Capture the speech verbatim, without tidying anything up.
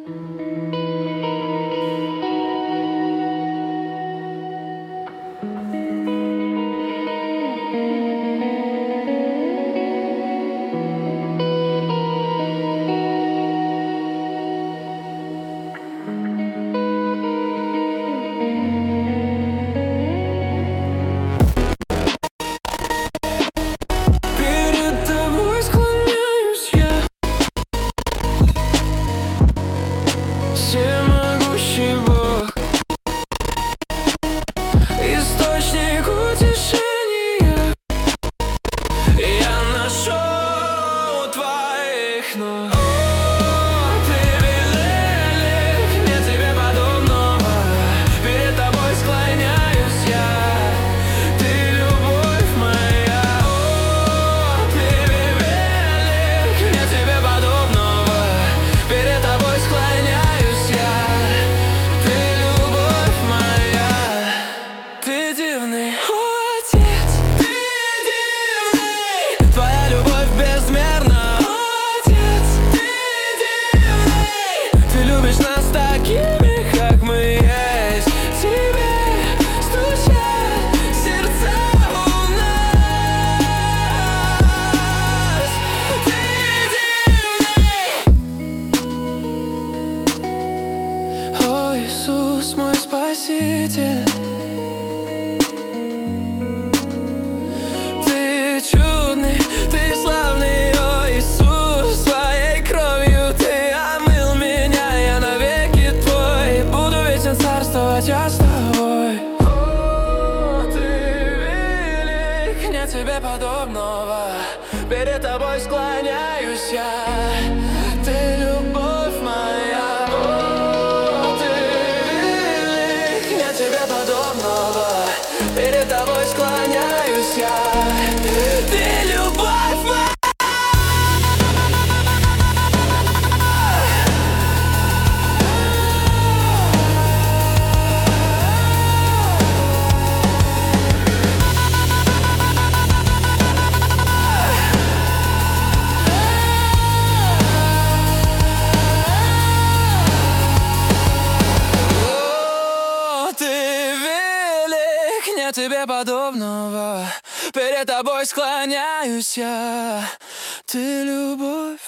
Всемогущий Бог, источник утешения, я нашел у твоих ног. О, ты велик, нет тебе подобного, перед тобой склоняюсь я, ты любовь моя. О, ты велик, нет тебе подобного, перед тобой склоняюсь. Иисус мой Спаситель, ты чудный, ты славный, о Иисус, своей кровью ты омыл меня, я навеки твой, буду вечен царствовать я с тобой. О, ты велик, нет тебе подобного, перед тобой склоняюсь я, ты любовь моя. Перед тобой склоняюсь я, ты любовь моя. Тебе подобного, перед тобой склоняюсь я, ты любовь